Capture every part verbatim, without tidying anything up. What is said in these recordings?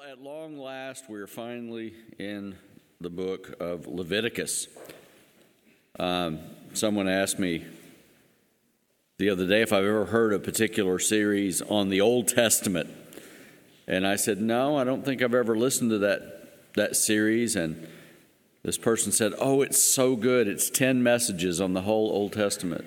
at long last, we're finally in the book of Leviticus. Um, someone asked me the other day if I've ever heard a particular series on the Old Testament. And I said, no, I don't think I've ever listened to that, that series. And this person said, oh, it's so good. It's ten messages on the whole Old Testament.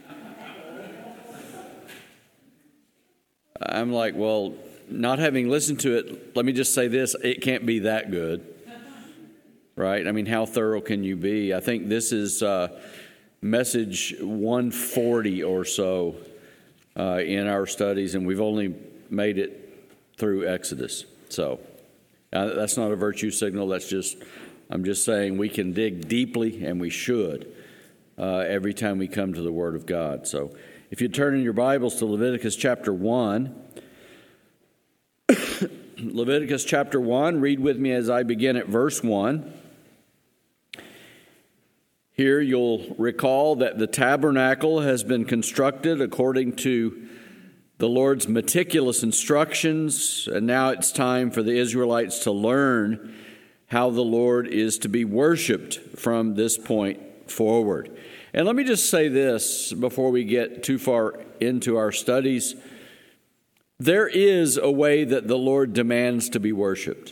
I'm like, well, not having listened to it, let me just say this, it can't be that good, right? I mean, how thorough can you be? I think this is uh, message one forty or so uh, in our studies, and we've only made it through Exodus. So uh, that's not a virtue signal. That's just, I'm just saying we can dig deeply, and we should, uh, every time we come to the Word of God. So if you turn in your Bibles to Leviticus chapter one, Leviticus chapter one, read with me as I begin at verse one. Here you'll recall that the tabernacle has been constructed according to the Lord's meticulous instructions, and now it's time for the Israelites to learn how the Lord is to be worshiped from this point forward. And let me just say this before we get too far into our studies. There is a way that the Lord demands to be worshiped.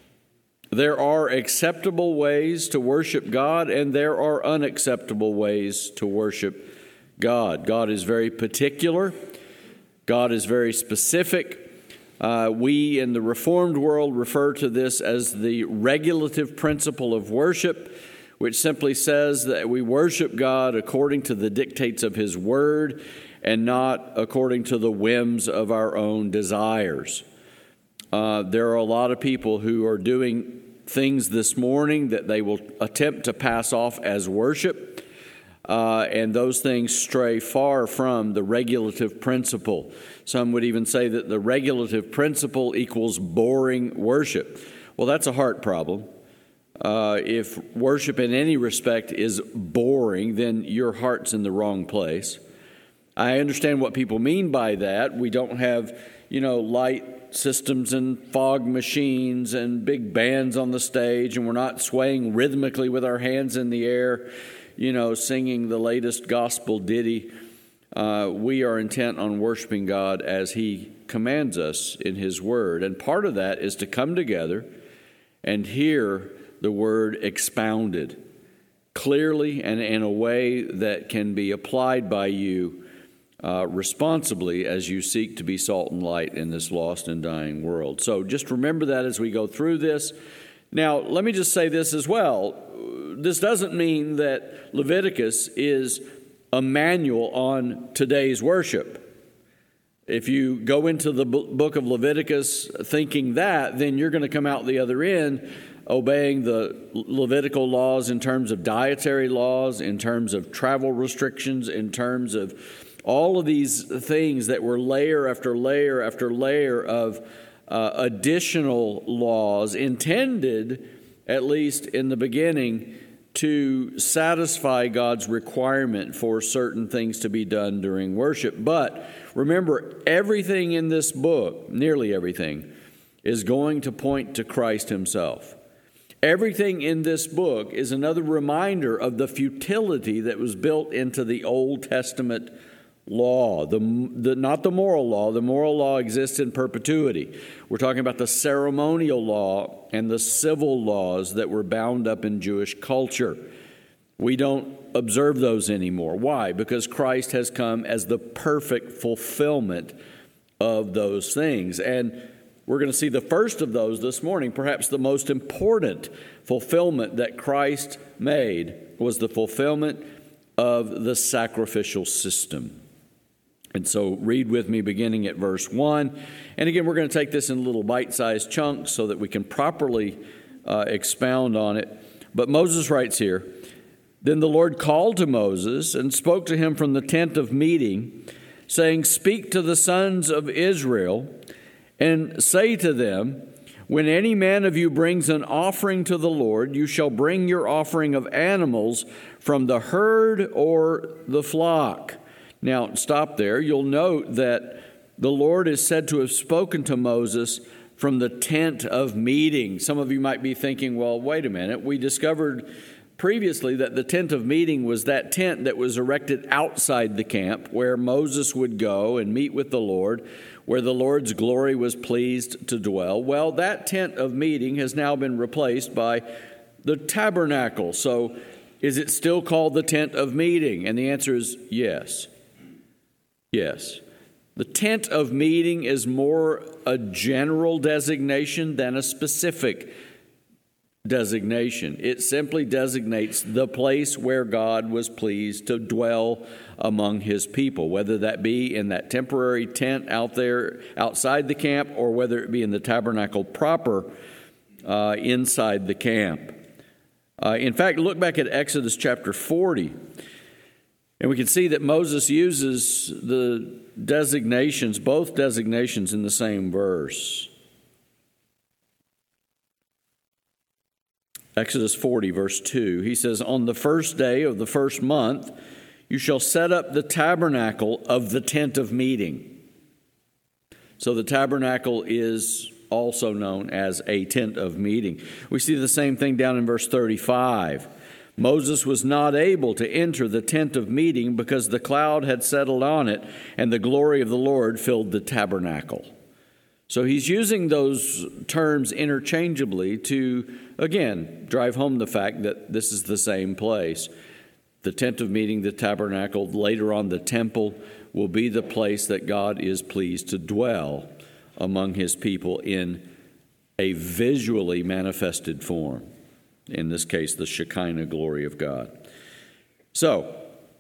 There are acceptable ways to worship God, and there are unacceptable ways to worship God. God is very particular. God is very specific. Uh, we in the Reformed world refer to this as the regulative principle of worship, which simply says that we worship God according to the dictates of His Word and not according to the whims of our own desires. Uh, there are a lot of people who are doing things this morning that they will attempt to pass off as worship, uh, and those things stray far from the regulative principle. Some would even say that the regulative principle equals boring worship. Well, that's a heart problem. Uh, if worship in any respect is boring, then your heart's in the wrong place. I understand what people mean by that. We don't have, you know, light systems and fog machines and big bands on the stage, and we're not swaying rhythmically with our hands in the air, you know, singing the latest gospel ditty. Uh, we are intent on worshiping God as He commands us in His Word. And part of that is to come together and hear the Word expounded clearly and in a way that can be applied by you Uh, responsibly as you seek to be salt and light in this lost and dying world. So just remember that as we go through this. Now, let me just say this as well. This doesn't mean that Leviticus is a manual on today's worship. If you go into the book of Leviticus thinking that, then you're going to come out the other end obeying the Levitical laws in terms of dietary laws, in terms of travel restrictions, in terms of all of these things that were layer after layer after layer of uh, additional laws intended, at least in the beginning, to satisfy God's requirement for certain things to be done during worship. But remember, everything in this book, nearly everything, is going to point to Christ Himself. Everything in this book is another reminder of the futility that was built into the Old Testament law, the, the not the moral law. The moral law exists in perpetuity. We're talking about the ceremonial law and the civil laws that were bound up in Jewish culture. We don't observe those anymore. Why? Because Christ has come as the perfect fulfillment of those things. And we're going to see the first of those this morning. Perhaps the most important fulfillment that Christ made was the fulfillment of the sacrificial system. And so read with me beginning at verse one. And again, we're going to take this in little bite-sized chunks so that we can properly uh, expound on it. But Moses writes here, "Then the Lord called to Moses and spoke to him from the tent of meeting, saying, 'Speak to the sons of Israel and say to them, when any man of you brings an offering to the Lord, you shall bring your offering of animals from the herd or the flock.'" Now, stop there. You'll note that the Lord is said to have spoken to Moses from the tent of meeting. Some of you might be thinking, well, wait a minute. We discovered previously that the tent of meeting was that tent that was erected outside the camp where Moses would go and meet with the Lord, where the Lord's glory was pleased to dwell. Well, that tent of meeting has now been replaced by the tabernacle. So is it still called the tent of meeting? And the answer is yes. Yes. The tent of meeting is more a general designation than a specific designation. It simply designates the place where God was pleased to dwell among his people, whether that be in that temporary tent out there outside the camp or whether it be in the tabernacle proper uh, inside the camp. Uh, in fact, look back at Exodus chapter forty, and we can see that Moses uses the designations, both designations in the same verse. Exodus forty, verse two, he says, "On the first day of the first month, you shall set up the tabernacle of the tent of meeting." So the tabernacle is also known as a tent of meeting. We see the same thing down in verse thirty-five. Moses was not able to enter the tent of meeting because the cloud had settled on it and the glory of the Lord filled the tabernacle. So he's using those terms interchangeably to, again, drive home the fact that this is the same place. The tent of meeting, the tabernacle, later on the temple, will be the place that God is pleased to dwell among his people in a visually manifested form. In this case, the Shekinah glory of God. So,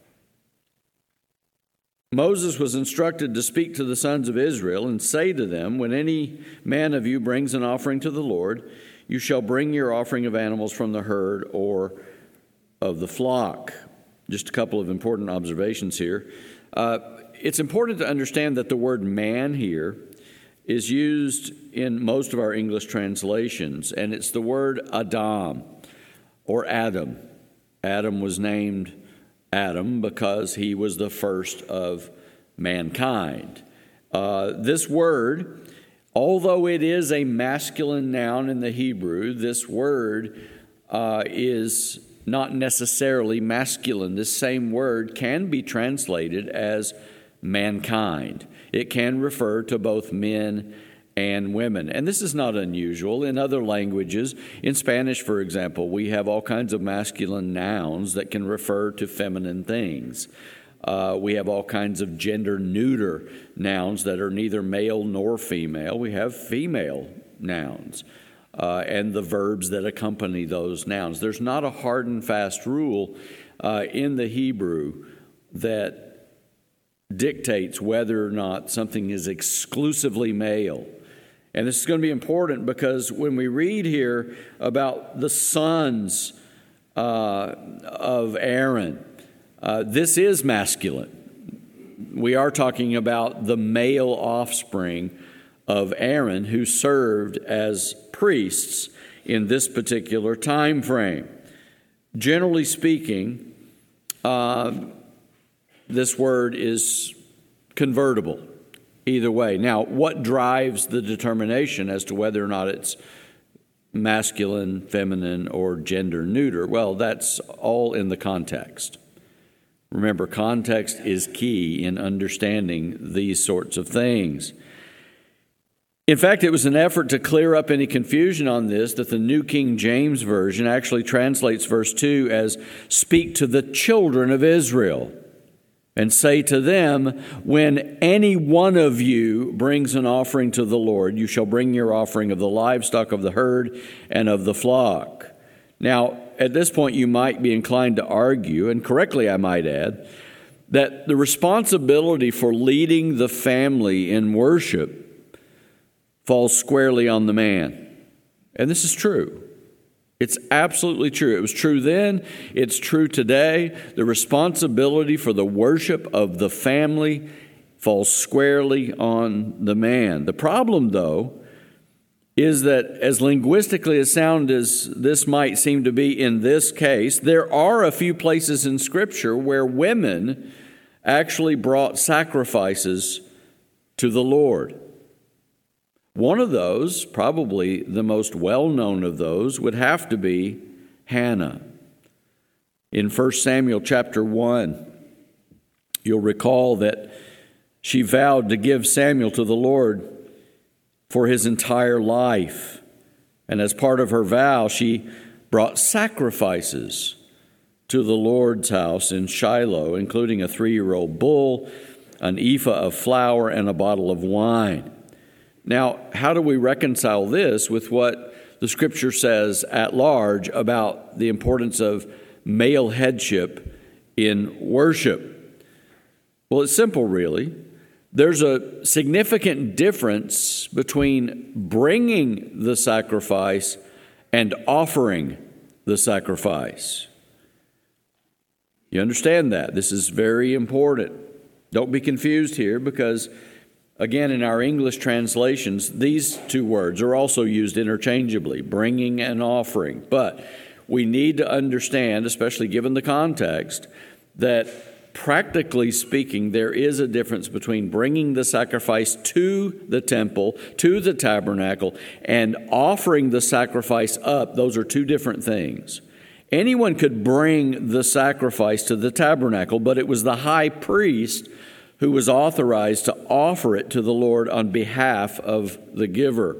Moses was instructed to speak to the sons of Israel and say to them, "When any man of you brings an offering to the Lord, you shall bring your offering of animals from the herd or of the flock." Just a couple of important observations here. Uh, it's important to understand that the word man here is used in most of our English translations, and it's the word Adam or Adam. Adam was named Adam because he was the first of mankind. Uh, this word, although it is a masculine noun in the Hebrew, this word uh, is not necessarily masculine. This same word can be translated as mankind. It can refer to both men and women. And this is not unusual. In other languages, in Spanish, for example, we have all kinds of masculine nouns that can refer to feminine things. Uh, we have all kinds of gender neuter nouns that are neither male nor female. We have female nouns uh, and the verbs that accompany those nouns. There's not a hard and fast rule uh, in the Hebrew that dictates whether or not something is exclusively male. And this is going to be important because when we read here about the sons uh, of Aaron, uh, this is masculine. We are talking about the male offspring of Aaron who served as priests in this particular time frame. Generally speaking, uh, this word is convertible either way. Now, what drives the determination as to whether or not it's masculine, feminine, or gender neuter? Well, that's all in the context. Remember, context is key in understanding these sorts of things. In fact, it was an effort to clear up any confusion on this that the New King James Version actually translates verse two as, "Speak to the children of Israel, and say to them, when any one of you brings an offering to the Lord, you shall bring your offering of the livestock of the herd and of the flock." Now, at this point, you might be inclined to argue, and correctly I might add, that the responsibility for leading the family in worship falls squarely on the man. And this is true. It's absolutely true. It was true then. It's true today. The responsibility for the worship of the family falls squarely on the man. The problem, though, is that as linguistically as sound as this might seem to be in this case, there are a few places in Scripture where women actually brought sacrifices to the Lord. One of those, probably the most well-known of those, would have to be Hannah. In First Samuel chapter one, you'll recall that she vowed to give Samuel to the Lord for his entire life. And as part of her vow, she brought sacrifices to the Lord's house in Shiloh, including a three-year-old bull, an ephah of flour, and a bottle of wine. Now, how do we reconcile this with what the Scripture says at large about the importance of male headship in worship? Well, it's simple, really. There's a significant difference between bringing the sacrifice and offering the sacrifice. You understand that? This is very important. Don't be confused here because, again, in our English translations, these two words are also used interchangeably, bringing and offering. But we need to understand, especially given the context, that practically speaking, there is a difference between bringing the sacrifice to the temple, to the tabernacle, and offering the sacrifice up. Those are two different things. Anyone could bring the sacrifice to the tabernacle, but it was the high priest who was authorized to offer it to the Lord on behalf of the giver.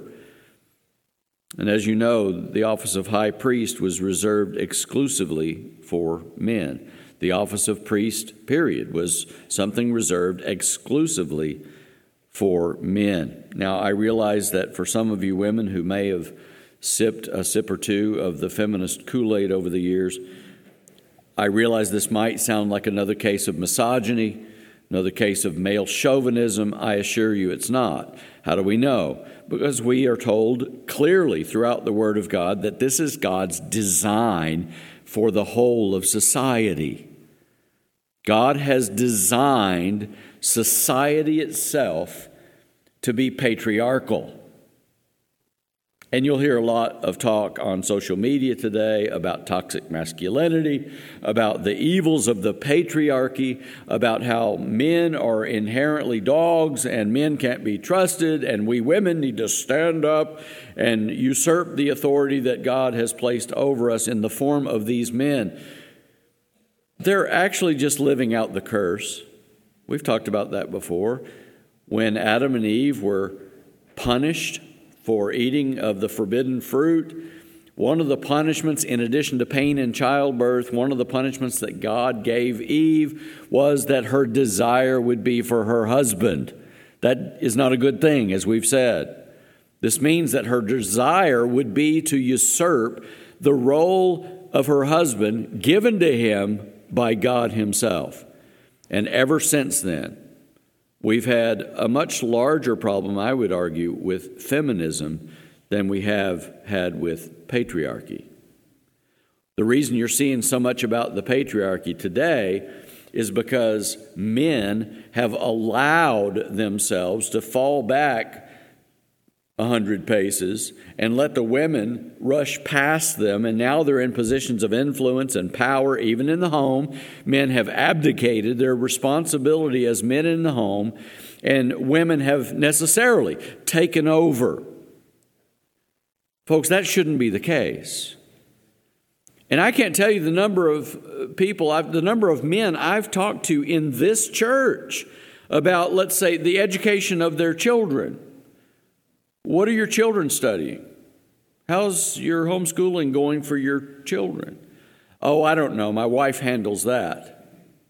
And as you know, the office of high priest was reserved exclusively for men. The office of priest, period, was something reserved exclusively for men. Now, I realize that for some of you women who may have sipped a sip or two of the feminist Kool-Aid over the years, I realize this might sound like another case of misogyny, another case of male chauvinism. I assure you it's not. How do we know? Because we are told clearly throughout the Word of God that this is God's design for the whole of society. God has designed society itself to be patriarchal. And you'll hear a lot of talk on social media today about toxic masculinity, about the evils of the patriarchy, about how men are inherently dogs and men can't be trusted, and we women need to stand up and usurp the authority that God has placed over us in the form of these men. They're actually just living out the curse. We've talked about that before. When Adam and Eve were punished for eating of the forbidden fruit, one of the punishments, in addition to pain in childbirth, one of the punishments that God gave Eve was that her desire would be for her husband. That is not a good thing, as we've said. This means that her desire would be to usurp the role of her husband given to him by God himself. And ever since then, we've had a much larger problem, I would argue, with feminism than we have had with patriarchy. The reason you're seeing so much about the patriarchy today is because men have allowed themselves to fall back a hundred paces and let the women rush past them, and now they're in positions of influence and power, even in the home. Men have abdicated their responsibility as men in the home, and women have necessarily taken over. Folks, that shouldn't be the case. And I can't tell you the number of people, I've, the number of men I've talked to in this church about, let's say, the education of their children. What are your children studying? How's your homeschooling going for your children? Oh, I don't know. My wife handles that.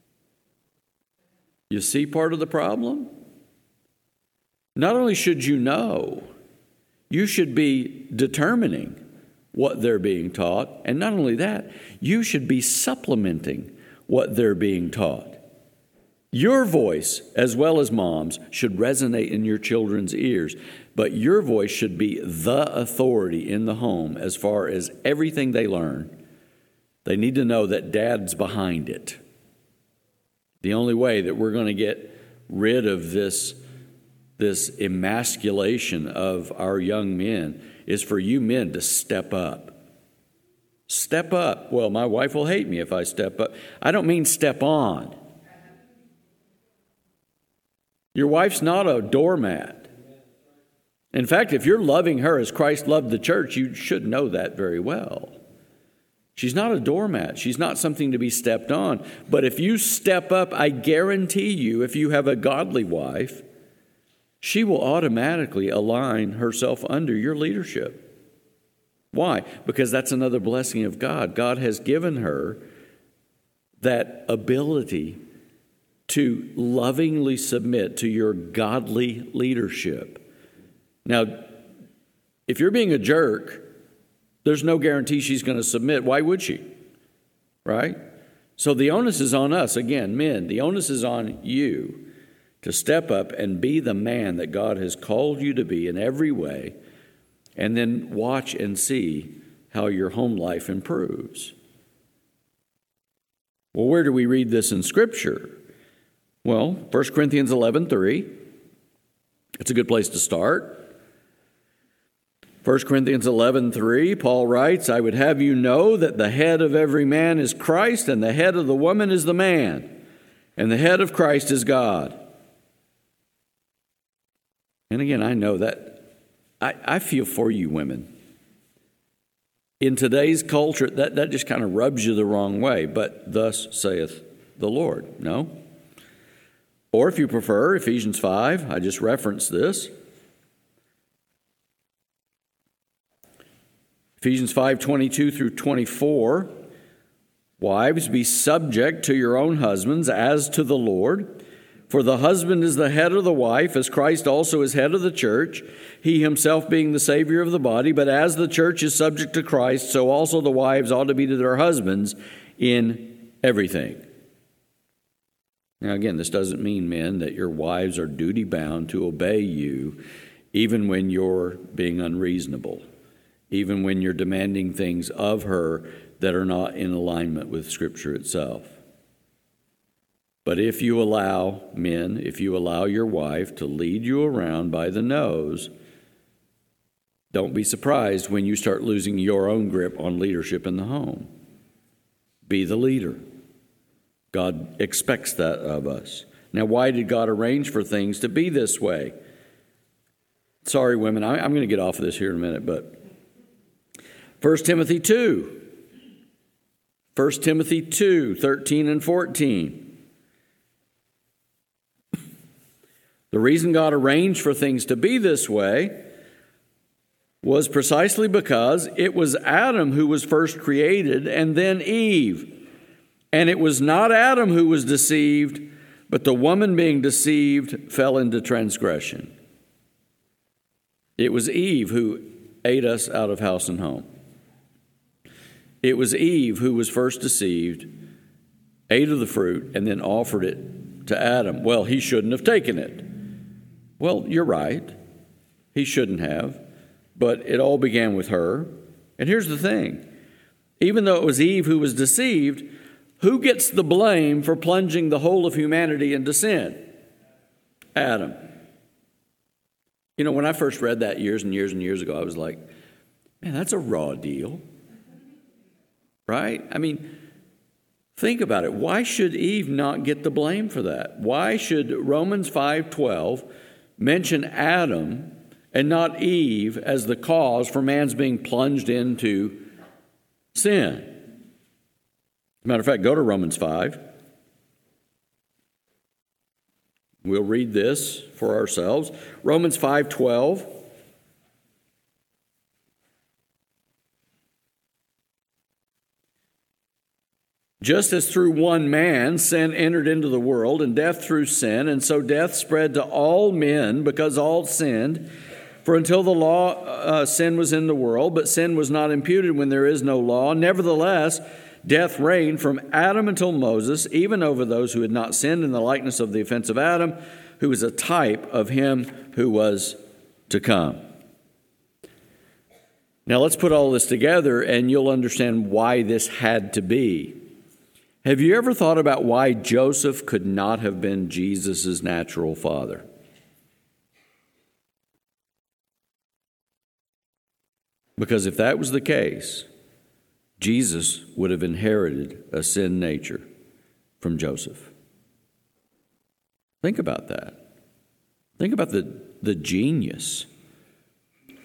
You see part of the problem? Not only should you know, you should be determining what they're being taught. And not only that, you should be supplementing what they're being taught. Your voice, as well as mom's, should resonate in your children's ears. But your voice should be the authority in the home as far as everything they learn. They need to know that Dad's behind it. The only way that we're going to get rid of this, this emasculation of our young men is for you men to step up. Step up. Well, my wife will hate me if I step up. I don't mean step on. Your wife's not a doormat. In fact, if you're loving her as Christ loved the church, you should know that very well. She's not a doormat. She's not something to be stepped on. But if you step up, I guarantee you, if you have a godly wife, she will automatically align herself under your leadership. Why? Because that's another blessing of God. God has given her that ability to lovingly submit to your godly leadership. Now, if you're being a jerk, there's no guarantee she's going to submit. Why would she? Right? So the onus is on us. Again, men, the onus is on you to step up and be the man that God has called you to be in every way, and then watch and see how your home life improves. Well, where do we read this in Scripture? Well, First Corinthians eleven three. It's a good place to start. First Corinthians eleven three, Paul writes, I would have you know that the head of every man is Christ, and the head of the woman is the man, and the head of Christ is God. And again, I know that, I, I feel for you women. In today's culture, that, that just kind of rubs you the wrong way, but thus saith the Lord. No? Or if you prefer, Ephesians five, I just referenced this. Ephesians five twenty-two through twenty-four, wives, be subject to your own husbands as to the Lord. For the husband is the head of the wife, as Christ also is head of the church, he himself being the Savior of the body. But as the church is subject to Christ, so also the wives ought to be to their husbands in everything. Now again, this doesn't mean, men, that your wives are duty-bound to obey you, even when you're being unreasonable, even when you're demanding things of her that are not in alignment with Scripture itself. But if you allow, men, if you allow your wife to lead you around by the nose, don't be surprised when you start losing your own grip on leadership in the home. Be the leader. God expects that of us. Now, why did God arrange for things to be this way? Sorry, women, I'm going to get off of this here in a minute, but First Timothy two. First Timothy two, thirteen and fourteen. The reason God arranged for things to be this way was precisely because it was Adam who was first created and then Eve. And it was not Adam who was deceived, but the woman being deceived fell into transgression. It was Eve who ate us out of house and home. It was Eve who was first deceived, ate of the fruit, and then offered it to Adam. Well, he shouldn't have taken it. Well, you're right. He shouldn't have. But it all began with her. And here's the thing. Even though it was Eve who was deceived, who gets the blame for plunging the whole of humanity into sin? Adam. You know, when I first read that years and years and years ago, I was like, man, that's a raw deal. Right? I mean, think about it. Why should Eve not get the blame for that? Why should Romans five twelve mention Adam and not Eve as the cause for man's being plunged into sin? Matter of fact, go to Romans five. We'll read this for ourselves. Romans five twelve. Just as through one man sin entered into the world, and death through sin, and so death spread to all men because all sinned. For until the law, uh, sin was in the world, but sin was not imputed when there is no law. Nevertheless, death reigned from Adam until Moses, even over those who had not sinned in the likeness of the offense of Adam, who is a type of him who was to come. Now let's put all this together and you'll understand why this had to be. Have you ever thought about why Joseph could not have been Jesus' natural father? Because if that was the case, Jesus would have inherited a sin nature from Joseph. Think about that. Think about the, the genius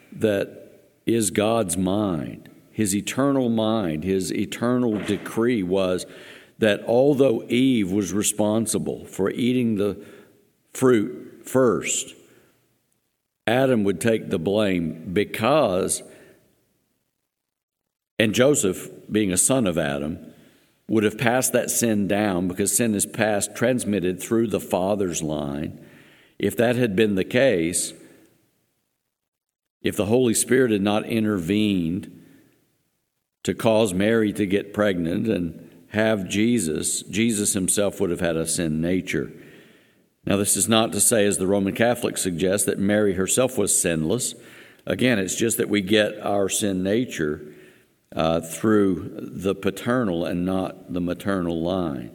that is God's mind. His eternal mind, his eternal decree was that although Eve was responsible for eating the fruit first, Adam would take the blame because, and Joseph, being a son of Adam, would have passed that sin down because sin is passed, transmitted through the father's line. If that had been the case, if the Holy Spirit had not intervened to cause Mary to get pregnant and have Jesus, Jesus himself would have had a sin nature. Now, this is not to say, as the Roman Catholics suggest, that Mary herself was sinless. Again, it's just that we get our sin nature uh, through the paternal and not the maternal line.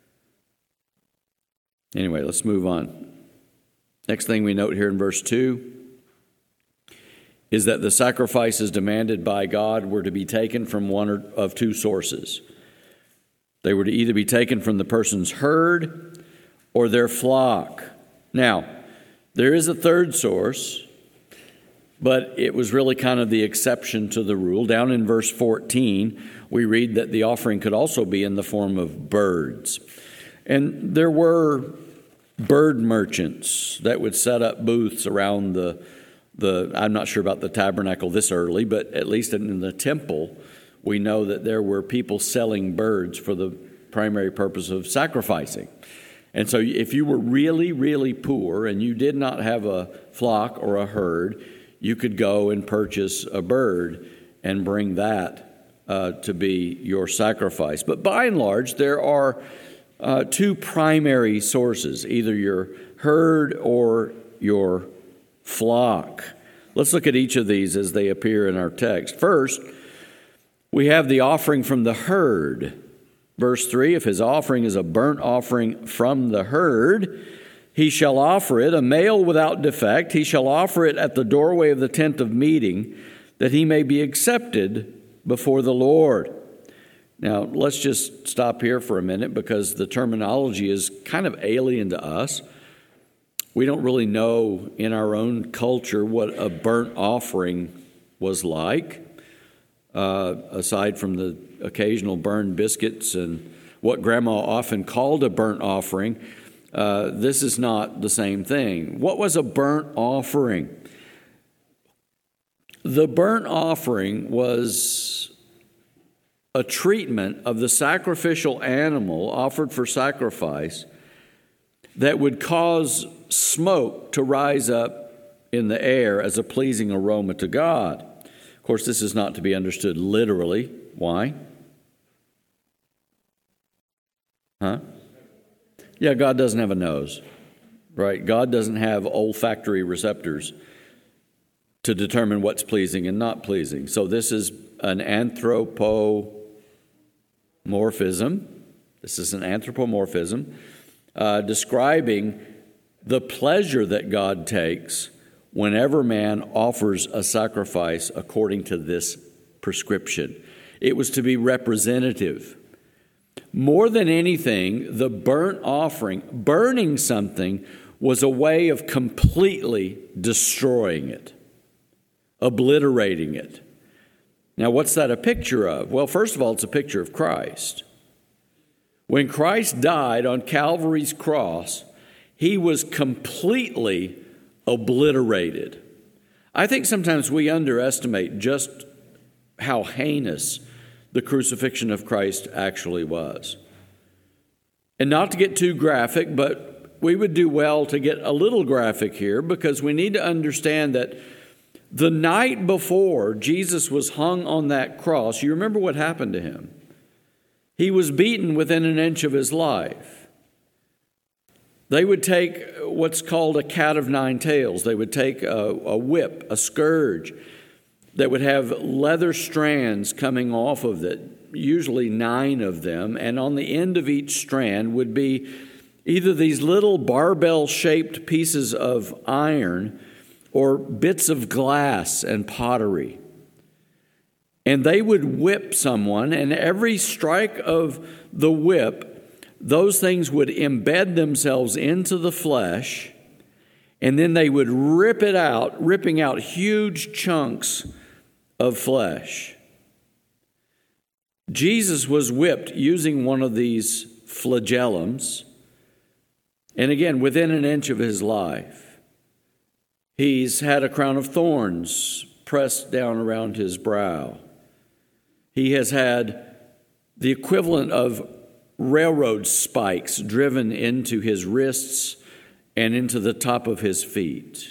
Anyway, let's move on. Next thing we note here in verse two is that the sacrifices demanded by God were to be taken from one of two sources. They were to either be taken from the person's herd or their flock. Now, there is a third source, but it was really kind of the exception to the rule. Down in verse fourteen, we read that the offering could also be in the form of birds. And there were bird merchants that would set up booths around the, the I'm not sure about the tabernacle this early, but at least in the temple, we know that there were people selling birds for the primary purpose of sacrificing. And so if you were really, really poor and you did not have a flock or a herd, you could go and purchase a bird and bring that uh, to be your sacrifice. But by and large, there are uh, two primary sources, either your herd or your flock. Let's look at each of these as they appear in our text. First, we have the offering from the herd. Verse three, if his offering is a burnt offering from the herd, he shall offer it, a male without defect. He shall offer it at the doorway of the tent of meeting, that he may be accepted before the Lord. Now, let's just stop here for a minute because the terminology is kind of alien to us. We don't really know in our own culture what a burnt offering was like, uh, aside from the occasional burned biscuits and what Grandma often called a burnt offering. Uh, this is not the same thing. What was a burnt offering? The burnt offering was a treatment of the sacrificial animal offered for sacrifice that would cause smoke to rise up in the air as a pleasing aroma to God. Of course, this is not to be understood literally. Why? Huh? Yeah, God doesn't have a nose, right? God doesn't have olfactory receptors to determine what's pleasing and not pleasing. So this is an anthropomorphism. This is an anthropomorphism uh, describing the pleasure that God takes whenever man offers a sacrifice according to this prescription. It was to be representative. More than anything, the burnt offering, burning something, was a way of completely destroying it, obliterating it. Now, what's that a picture of? Well, first of all, it's a picture of Christ. When Christ died on Calvary's cross, he was completely obliterated. I think sometimes we underestimate just how heinous the crucifixion of Christ actually was. And not to get too graphic, but we would do well to get a little graphic here because we need to understand that the night before Jesus was hung on that cross, you remember what happened to him? He was beaten within an inch of his life. They would take what's called a cat of nine tails. They would take a, a whip, a scourge, that would have leather strands coming off of it, usually nine of them, and on the end of each strand would be either these little barbell-shaped pieces of iron or bits of glass and pottery. And they would whip someone, and every strike of the whip, those things would embed themselves into the flesh, And then they would rip it out, ripping out huge chunks of flesh. Jesus was whipped using one of these flagellums, and again, within an inch of his life. He's had a crown of thorns pressed down around his brow. He has had the equivalent of railroad spikes driven into his wrists and into the top of his feet.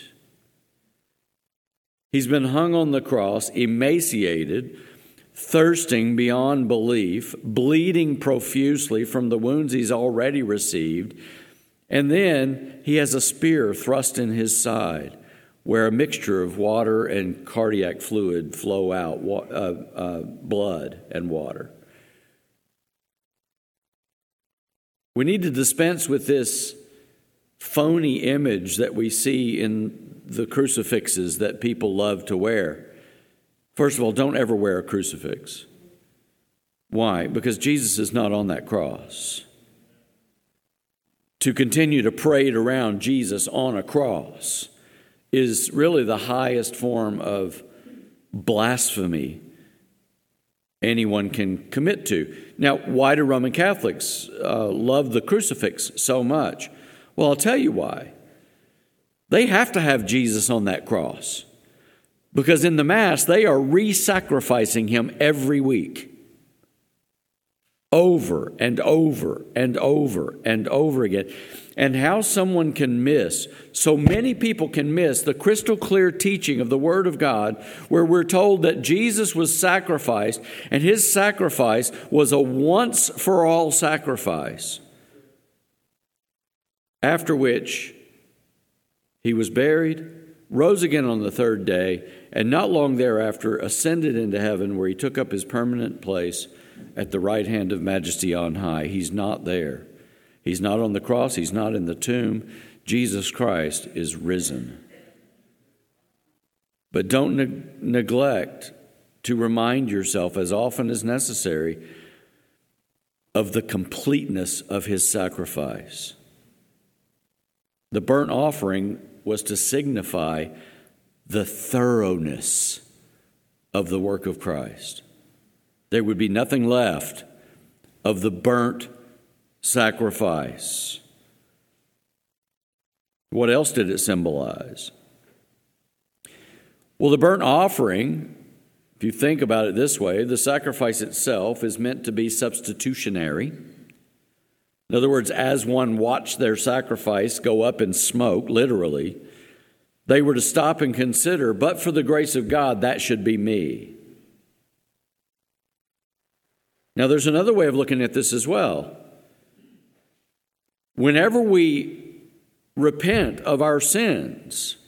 He's been hung on the cross, emaciated, thirsting beyond belief, bleeding profusely from the wounds he's already received, and then he has a spear thrust in his side, where a mixture of water and cardiac fluid flow out, uh, uh, blood and water. We need to dispense with this phony image that we see in the crucifixes that people love to wear. First of all, don't ever wear a crucifix. Why? Because Jesus is not on that cross. To continue to parade around Jesus on a cross is really the highest form of blasphemy anyone can commit to. Now, why do Roman Catholics uh, love the crucifix so much? Well, I'll tell you why. They have to have Jesus on that cross, because in the Mass, they are re-sacrificing him every week. Over and over and over and over again. And how someone can miss, so many people can miss the crystal clear teaching of the Word of God, where we're told that Jesus was sacrificed, and his sacrifice was a once for all sacrifice. After which he was buried, rose again on the third day, and not long thereafter ascended into heaven, where he took up his permanent place at the right hand of Majesty on high. He's not there. He's not on the cross. He's not in the tomb. Jesus Christ is risen. But don't ne- neglect to remind yourself as often as necessary of the completeness of his sacrifice. The burnt offering was to signify the thoroughness of the work of Christ. There would be nothing left of the burnt sacrifice. What else did it symbolize? Well, the burnt offering, if you think about it this way, the sacrifice itself is meant to be substitutionary. In other words, as one watched their sacrifice go up in smoke, literally, they were to stop and consider, but for the grace of God, that should be me. Now, there's another way of looking at this as well. Whenever we repent of our sins,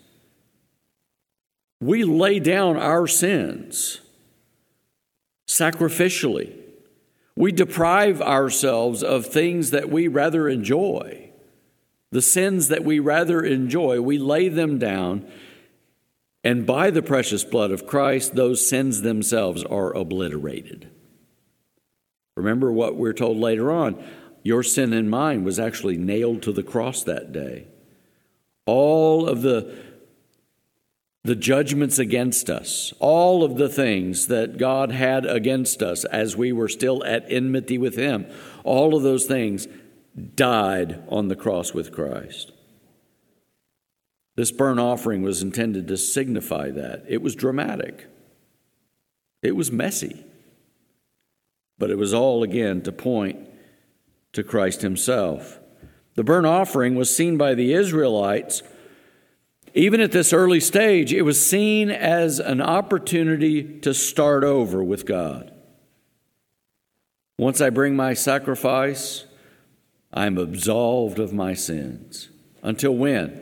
we lay down our sins sacrificially. We deprive ourselves of things that we rather enjoy. The sins that we rather enjoy, we lay them down, and by the precious blood of Christ, those sins themselves are obliterated. Remember what we're told later on. Your sin and mine was actually nailed to the cross that day. All of the, the judgments against us, all of the things that God had against us as we were still at enmity with him, all of those things died on the cross with Christ. This burnt offering was intended to signify that. It was dramatic. It was messy. But it was all, again, to point to Christ himself. The burnt offering was seen by the Israelites. Even at this early stage, it was seen as an opportunity to start over with God. Once I bring my sacrifice, I'm absolved of my sins. Until when?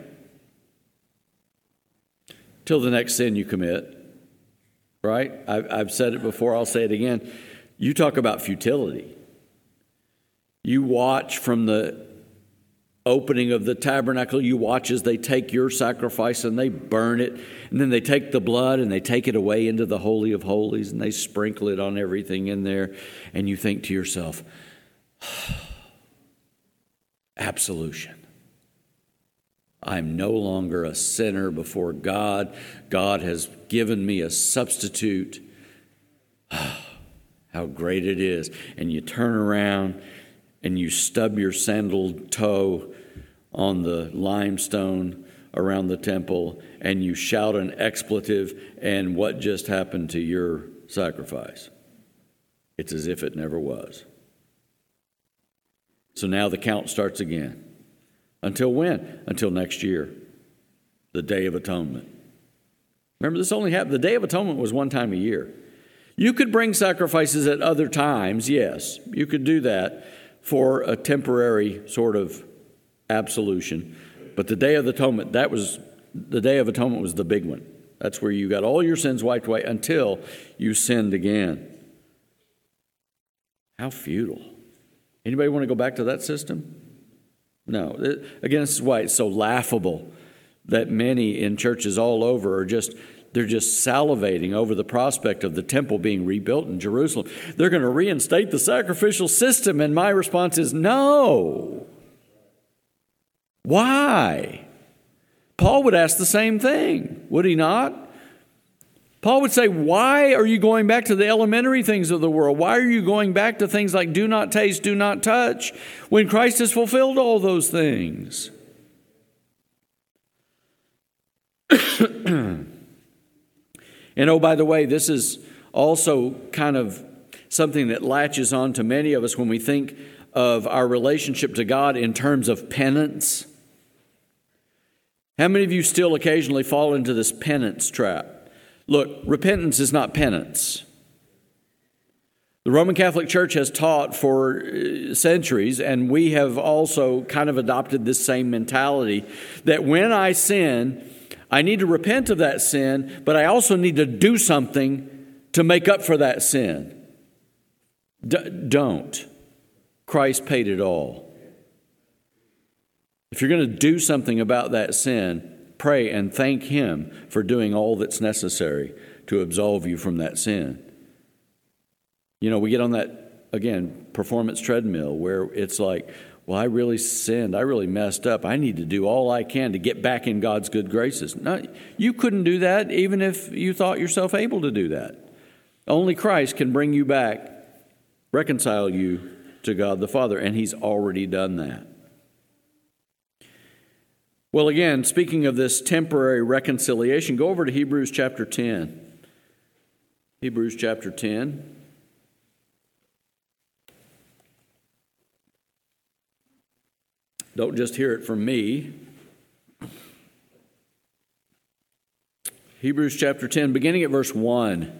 Till the next sin you commit. Right? I've, I've said it before, I'll say it again. You talk about futility. You watch from the opening of the tabernacle, you watch as they take your sacrifice and they burn it, and then they take the blood and they take it away into the Holy of Holies and they sprinkle it on everything in there, and you think to yourself, absolution. I'm no longer a sinner before God. God has given me a substitute. How great it is. And you turn around and you stub your sandaled toe on the limestone around the temple, and you shout an expletive, and what just happened to your sacrifice? It's as if it never was. So now the count starts again. Until when? Until next year, the Day of Atonement. Remember, this only happened, the Day of Atonement was one time a year. You could bring sacrifices at other times, yes. You could do that for a temporary sort of absolution. But the Day of Atonement, that was, the Day of Atonement was the big one. That's where you got all your sins wiped away until you sinned again. How futile. Anybody want to go back to that system? No. Again, this is why it's so laughable that many in churches all over are just, they're just salivating over the prospect of the temple being rebuilt in Jerusalem. They're going to reinstate the sacrificial system, and my response is no. Why? Paul would ask the same thing, would he not? Paul would say, why are you going back to the elementary things of the world? Why are you going back to things like do not taste, do not touch, when Christ has fulfilled all those things? And oh, by the way, this is also kind of something that latches on to many of us when we think of our relationship to God in terms of penance. How many of you still occasionally fall into this penance trap? Look, repentance is not penance. The Roman Catholic Church has taught for centuries, and we have also kind of adopted this same mentality, that when I sin, I need to repent of that sin, but I also need to do something to make up for that sin. D- don't. Christ paid it all. If you're going to do something about that sin, pray and thank Him for doing all that's necessary to absolve you from that sin. You know, we get on that, again, performance treadmill where it's like, well, I really sinned. I really messed up. I need to do all I can to get back in God's good graces. No, you couldn't do that even if you thought yourself able to do that. Only Christ can bring you back, reconcile you to God the Father, and He's already done that. Well, again, speaking of this temporary reconciliation, go over to Hebrews chapter ten. Hebrews chapter ten. Don't just hear it from me. Hebrews chapter ten, beginning at verse one.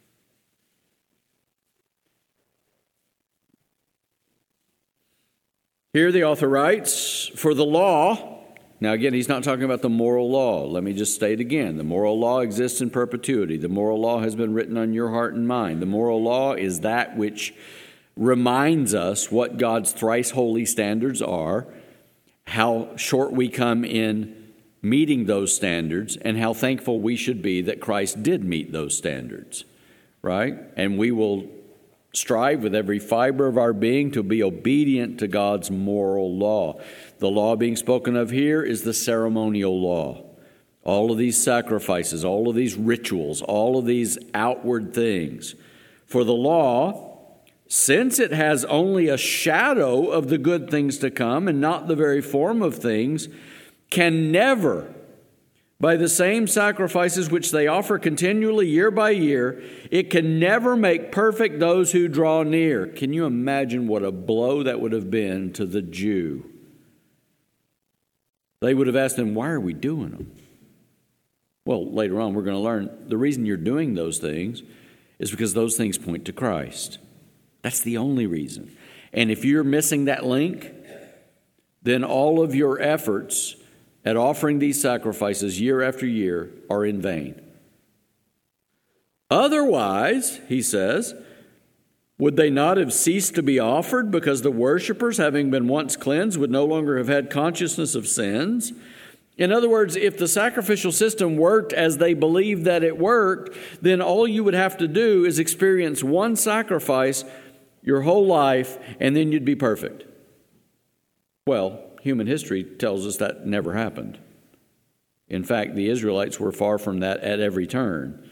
Here the author writes, "For the law..." Now again, he's not talking about the moral law. Let me just state again, the moral law exists in perpetuity. The moral law has been written on your heart and mind. The moral law is that which reminds us what God's thrice holy standards are, how short we come in meeting those standards, and how thankful we should be that Christ did meet those standards, right? And we will strive with every fiber of our being to be obedient to God's moral law. The law being spoken of here is the ceremonial law. All of these sacrifices, all of these rituals, all of these outward things. For the law, since it has only a shadow of the good things to come and not the very form of things, can never, by the same sacrifices which they offer continually year by year, it can never make perfect those who draw near. Can you imagine what a blow that would have been to the Jew? They would have asked him, why are we doing them? Well, later on we're going to learn the reason you're doing those things is because those things point to Christ. That's the only reason. And if you're missing that link, then all of your efforts at offering these sacrifices year after year are in vain. Otherwise, he says, would they not have ceased to be offered because the worshipers, having been once cleansed, would no longer have had consciousness of sins? In other words, if the sacrificial system worked as they believed that it worked, then all you would have to do is experience one sacrifice your whole life, and then you'd be perfect. Well, human history tells us that never happened. In fact, the Israelites were far from that at every turn.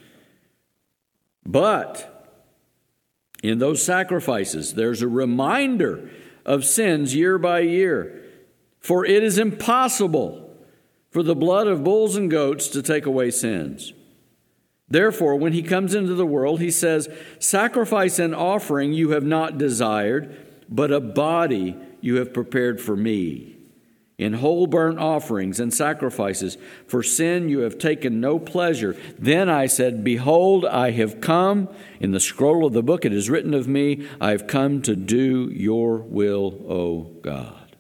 But in those sacrifices, there's a reminder of sins year by year. For it is impossible for the blood of bulls and goats to take away sins. Therefore, when he comes into the world, he says, sacrifice and offering you have not desired, but a body you have prepared for me. In whole burnt offerings and sacrifices for sin you have taken no pleasure. Then I said, behold, I have come. In the scroll of the book it is written of me, I have come to do your will, O God.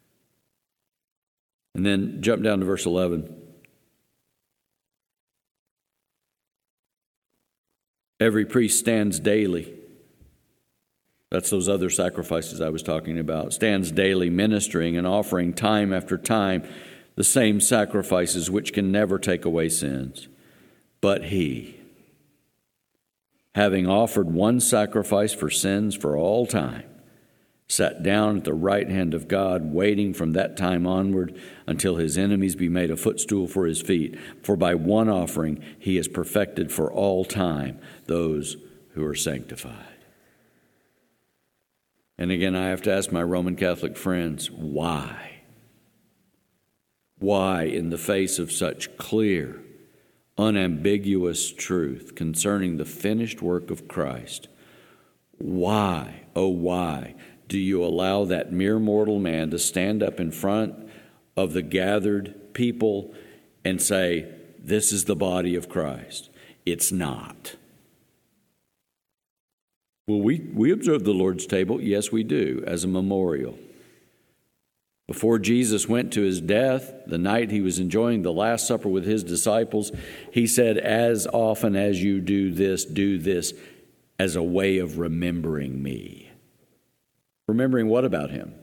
And then jump down to verse eleven. Every priest stands daily. That's those other sacrifices I was talking about. Stands daily ministering and offering time after time the same sacrifices which can never take away sins. But he, having offered one sacrifice for sins for all time, sat down at the right hand of God, waiting from that time onward until his enemies be made a footstool for his feet. For by one offering he has perfected for all time those who are sanctified. And again, I have to ask my Roman Catholic friends, why? Why, in the face of such clear, unambiguous truth concerning the finished work of Christ, why, oh why, do you allow that mere mortal man to stand up in front of the gathered people and say, this is the body of Christ? It's not. Well, we, we observe the Lord's table. Yes, we do, as a memorial. Before Jesus went to his death, the night he was enjoying the Last Supper with his disciples, he said, as often as you do this, do this as a way of remembering me. Remembering what about him?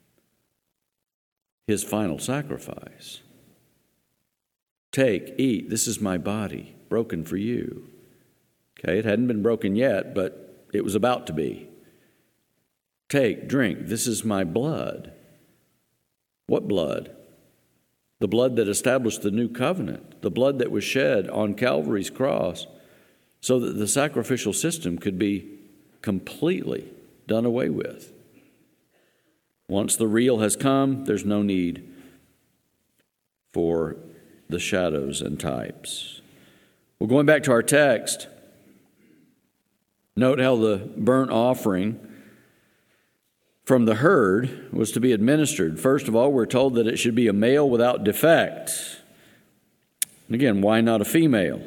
His final sacrifice. Take, eat, this is my body, broken for you. Okay, it hadn't been broken yet, but it was about to be. Take, drink, this is my blood. What blood? The blood that established the new covenant, the blood that was shed on Calvary's cross so that the sacrificial system could be completely done away with. Once the real has come, there's no need for the shadows and types. Well, going back to our text, note how the burnt offering from the herd was to be administered. First of all, we're told that it should be a male without defect. And again, why not a female?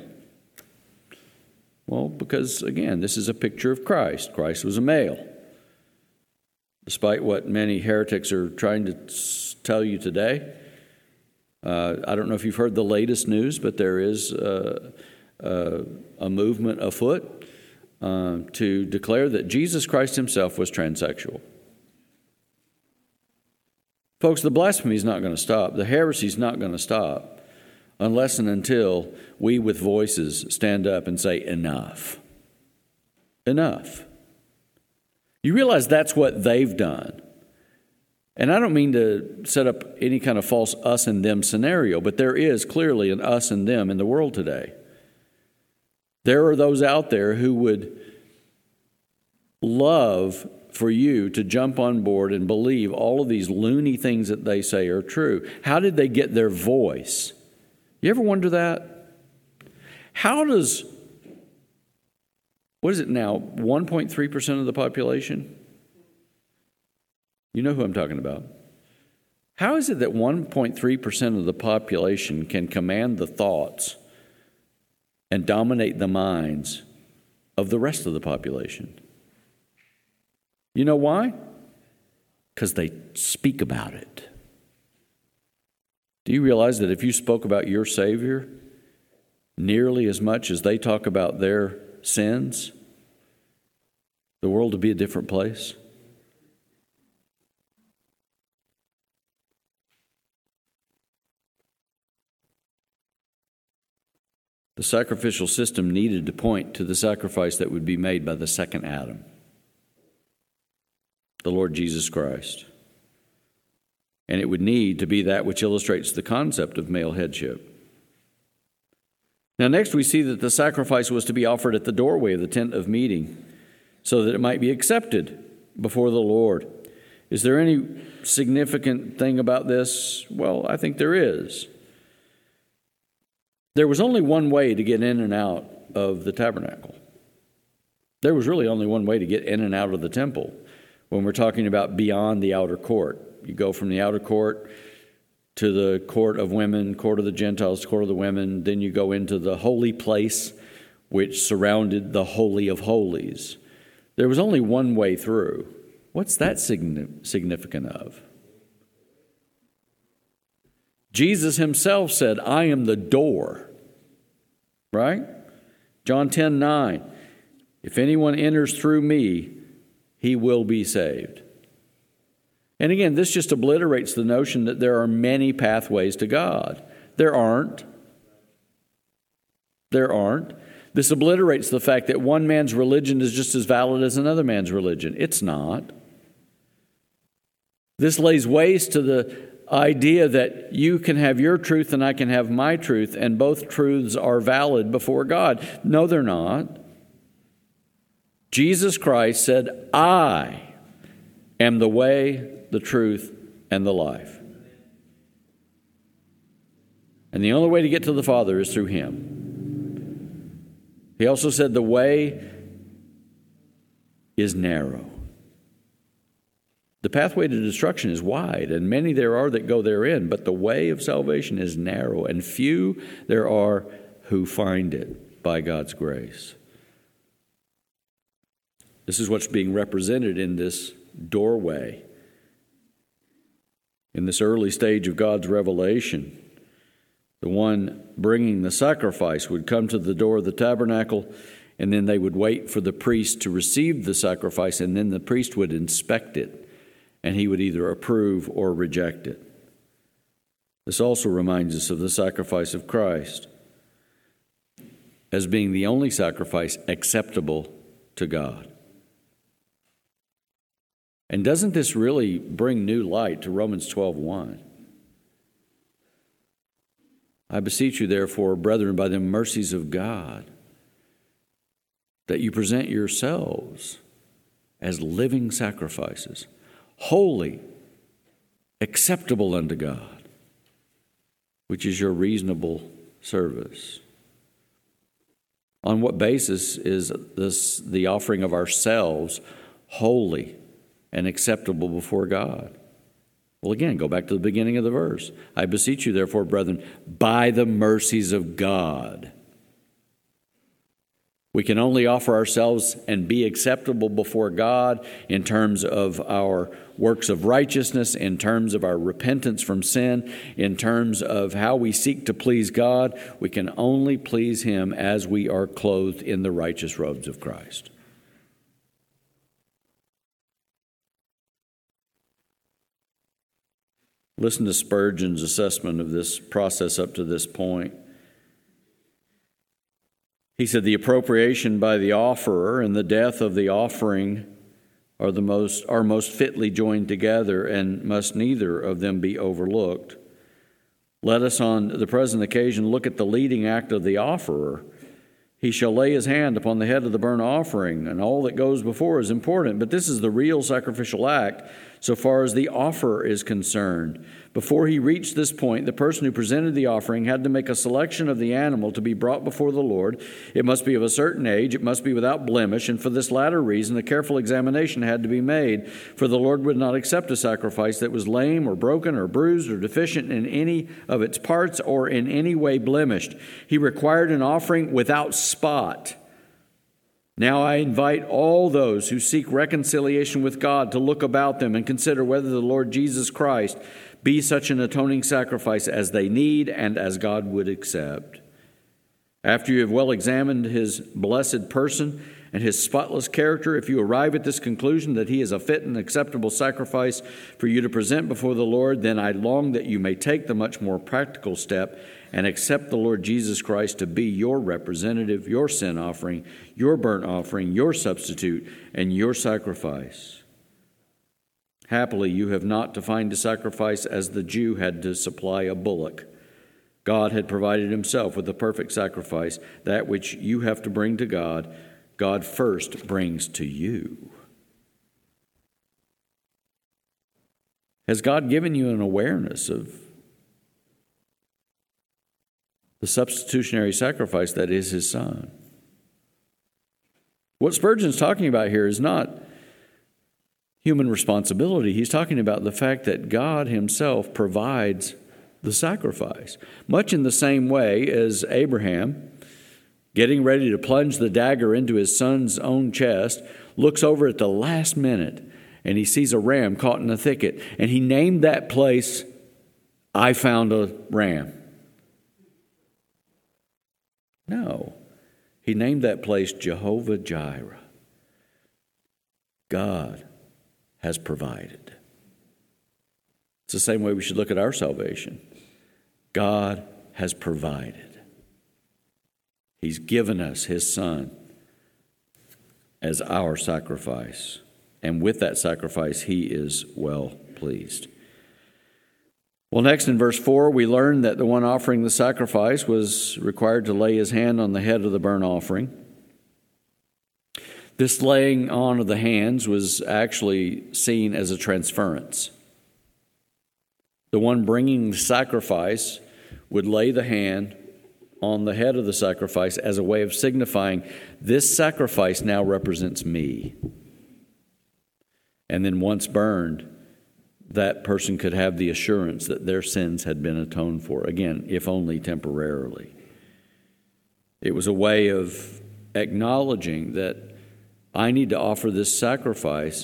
Well, because, again, this is a picture of Christ. Christ was a male. Despite what many heretics are trying to tell you today. Uh, I don't know if you've heard the latest news, but there is uh, uh, a movement afoot Uh, to declare that Jesus Christ himself was transsexual. Folks, the blasphemy is not going to stop. The heresy is not going to stop unless and until we with voices stand up and say, enough. Enough. You realize that's what they've done. And I don't mean to set up any kind of false us and them scenario, but there is clearly an us and them in the world today. There are those out there who would love for you to jump on board and believe all of these loony things that they say are true. How did they get their voice? You ever wonder that? How does, what is it now, one point three percent of the population? You know who I'm talking about. How is it that one point three percent of the population can command the thoughts and dominate the minds of the rest of the population? You know why? Because they speak about it. Do you realize that if you spoke about your Savior nearly as much as they talk about their sins, the world would be a different place? The sacrificial system needed to point to the sacrifice that would be made by the second Adam, the Lord Jesus Christ. and it would need to be that which illustrates the concept of male headship. Now, next we see that the sacrifice was to be offered at the doorway of the tent of meeting so that it might be accepted before the Lord. Is there any significant thing about this? Well, I think there is. There was only one way to get in and out of the tabernacle. There was really only one way to get in and out of the temple when we're talking about beyond the outer court. You go from the outer court to the court of women, court of the Gentiles, court of the women. Then you go into the holy place, which surrounded the Holy of Holies. There was only one way through. What's that significant of? Jesus himself said, I am the door. Right? John ten nine. If anyone enters through me, he will be saved. And again, this just obliterates the notion that there are many pathways to God. There aren't. There aren't. This obliterates the fact that one man's religion is just as valid as another man's religion. It's not. This lays waste to the idea that you can have your truth and I can have my truth, and both truths are valid before God. No, they're not. Jesus Christ said, I am the way, the truth, and the life. And the only way to get to the Father is through him. He also said the way is narrow. The pathway to destruction is wide, and many there are that go therein, but the way of salvation is narrow, and few there are who find it by God's grace. This is what's being represented in this doorway. In this early stage of God's revelation, the one bringing the sacrifice would come to the door of the tabernacle, and then they would wait for the priest to receive the sacrifice, and then the priest would inspect it, and he would either approve or reject it. This also reminds us of the sacrifice of Christ as being the only sacrifice acceptable to God. And doesn't this really bring new light to Romans twelve one? I beseech you, therefore, brethren, by the mercies of God, that you present yourselves as living sacrifices, holy, acceptable unto God, which is your reasonable service. On what basis is this the offering of ourselves holy and acceptable before God? Well, again, go back to the beginning of the verse. I beseech you, therefore, brethren, by the mercies of God. We can only offer ourselves and be acceptable before God in terms of our works of righteousness, in terms of our repentance from sin, in terms of how we seek to please God. We can only please Him as we are clothed in the righteous robes of Christ. Listen to Spurgeon's assessment of this process up to this point. He said, the appropriation by the offerer and the death of the offering are the most are most fitly joined together, and must neither of them be overlooked. Let us on the present occasion look at the leading act of the offerer. He shall lay his hand upon the head of the burnt offering, and all that goes before is important, but this is the real sacrificial act so far as the offerer is concerned. Before he reached this point, the person who presented the offering had to make a selection of the animal to be brought before the Lord. It must be of a certain age, it must be without blemish, and for this latter reason a careful examination had to be made, for the Lord would not accept a sacrifice that was lame or broken or bruised or deficient in any of its parts or in any way blemished. He required an offering without spot. Now I invite all those who seek reconciliation with God to look about them and consider whether the Lord Jesus Christ be such an atoning sacrifice as they need and as God would accept. After you have well examined his blessed person and his spotless character, if you arrive at this conclusion that he is a fit and acceptable sacrifice for you to present before the Lord, then I long that you may take the much more practical step and accept the Lord Jesus Christ to be your representative, your sin offering, your burnt offering, your substitute, and your sacrifice. Happily, you have not to find a sacrifice as the Jew had to supply a bullock. God had provided himself with the perfect sacrifice. That which you have to bring to God, God first brings to you. Has God given you an awareness of the substitutionary sacrifice that is his Son? What Spurgeon's talking about here is not human responsibility. He's talking about the fact that God himself provides the sacrifice. Much in the same way as Abraham, getting ready to plunge the dagger into his son's own chest, looks over at the last minute and he sees a ram caught in a thicket. And he named that place, "I found a ram." No. He named that place Jehovah Jireh. God has provided. It's the same way we should look at our salvation. God has provided. He's given us his Son as our sacrifice. And with that sacrifice, he is well pleased. Well, next in verse four, we learn that the one offering the sacrifice was required to lay his hand on the head of the burnt offering. This laying on of the hands was actually seen as a transference. The one bringing the sacrifice would lay the hand on the head of the sacrifice as a way of signifying, this sacrifice now represents me. And then once burned, that person could have the assurance that their sins had been atoned for. Again, if only temporarily. It was a way of acknowledging that I need to offer this sacrifice.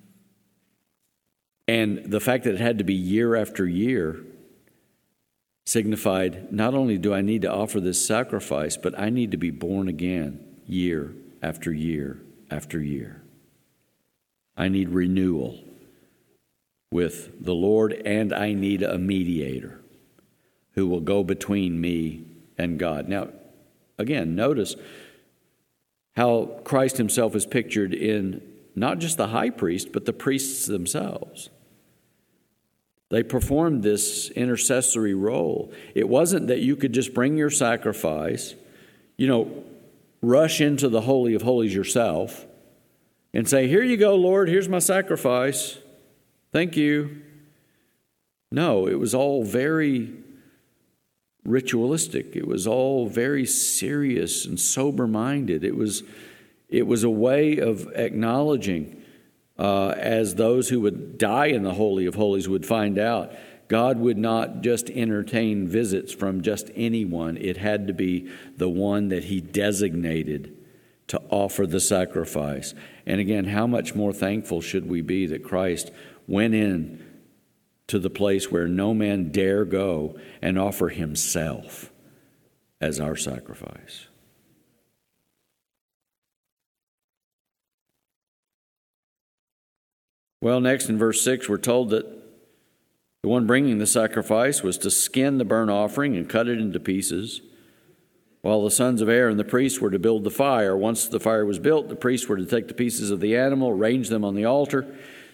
And the fact that it had to be year after year signified, not only do I need to offer this sacrifice, but I need to be born again year after year after year. I need renewal with the Lord, and I need a mediator who will go between me and God. Now, again, notice how Christ himself is pictured in not just the high priest, but the priests themselves. They performed this intercessory role. It wasn't that you could just bring your sacrifice, you know, rush into the Holy of Holies yourself and say, "Here you go, Lord, here's my sacrifice. Thank you." No, it was all very ritualistic. It was all very serious and sober-minded. It was, it was a way of acknowledging, uh, as those who would die in the Holy of Holies would find out, God would not just entertain visits from just anyone. It had to be the one that he designated to offer the sacrifice. And again, how much more thankful should we be that Christ went in to the place where no man dare go and offer himself as our sacrifice. Well, next in verse six, we're told that the one bringing the sacrifice was to skin the burnt offering and cut it into pieces, while the sons of Aaron, the priests, were to build the fire. Once the fire was built, the priests were to take the pieces of the animal, arrange them on the altar.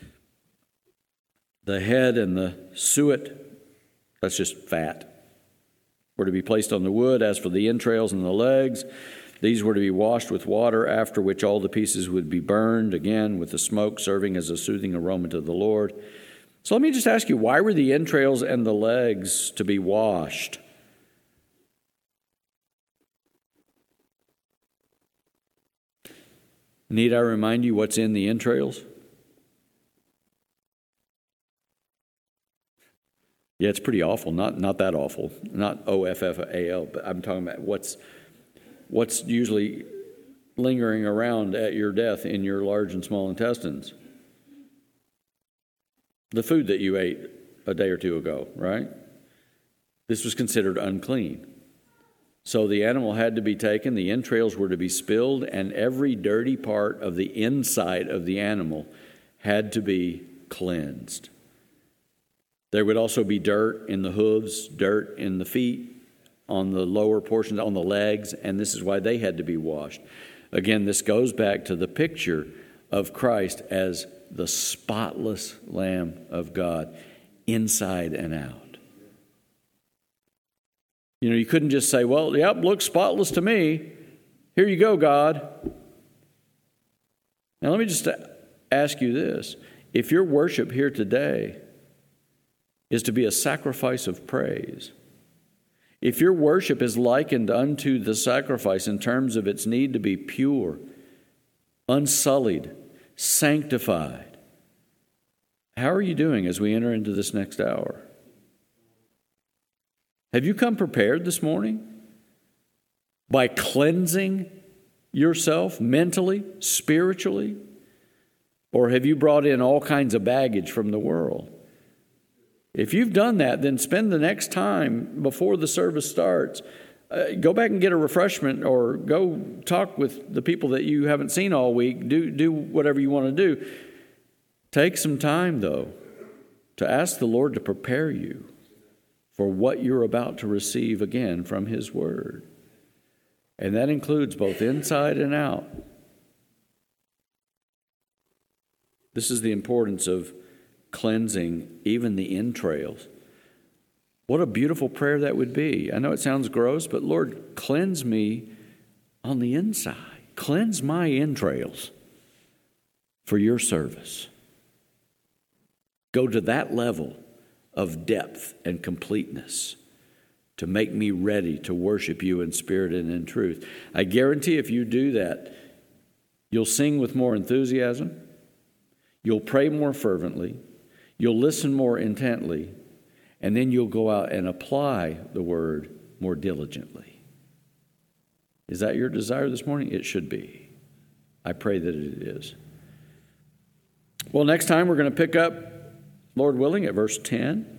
The head and the suet, that's just fat, were to be placed on the wood. As for the entrails and the legs, these were to be washed with water, after which all the pieces would be burned, again with the smoke serving as a soothing aroma to the Lord. So let me just ask you, why were the entrails and the legs to be washed? Need I remind you what's in the entrails? Yeah, it's pretty awful. Not not that awful. Not O F F A L, but I'm talking about what's what's usually lingering around at your death in your large and small intestines. The food that you ate a day or two ago, right? This was considered unclean. So the animal had to be taken, the entrails were to be spilled, and every dirty part of the inside of the animal had to be cleansed. There would also be dirt in the hooves, dirt in the feet, on the lower portions, on the legs, and this is why they had to be washed. Again, this goes back to the picture of Christ as the spotless Lamb of God, inside and out. You know, you couldn't just say, well, yep, looks spotless to me. Here you go, God. Now, let me just ask you this. If your worship here today is to be a sacrifice of praise, if your worship is likened unto the sacrifice in terms of its need to be pure, unsullied, sanctified, how are you doing as we enter into this next hour? Have you come prepared this morning by cleansing yourself mentally, spiritually? Or have you brought in all kinds of baggage from the world? If you've done that, then spend the next time before the service starts. Uh, go back and get a refreshment, or go talk with the people that you haven't seen all week. Do, do whatever you want to do. Take some time, though, to ask the Lord to prepare you for what you're about to receive again from His Word. And that includes both inside and out. This is the importance of cleansing even the entrails. What a beautiful prayer that would be. I know it sounds gross, but Lord, cleanse me on the inside. Cleanse my entrails for your service. Go to that level of depth and completeness to make me ready to worship you in spirit and in truth. I guarantee if you do that, you'll sing with more enthusiasm, you'll pray more fervently, you'll listen more intently, and then you'll go out and apply the word more diligently. Is that your desire this morning? It should be. I pray that it is. Well, next time we're going to pick up, Lord willing, at verse ten.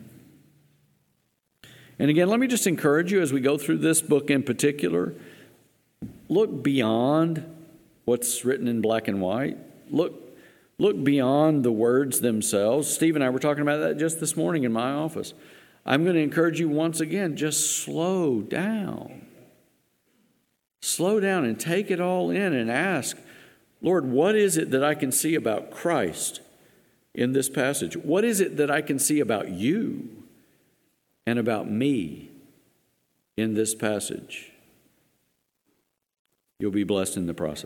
And again, let me just encourage you as we go through this book in particular, look beyond what's written in black and white. Look, look beyond the words themselves. Steve and I were talking about that just this morning in my office. I'm going to encourage you once again, just slow down. Slow down and take it all in and ask, Lord, what is it that I can see about Christ in this passage? What is it that I can see about you and about me in this passage? You'll be blessed in the process.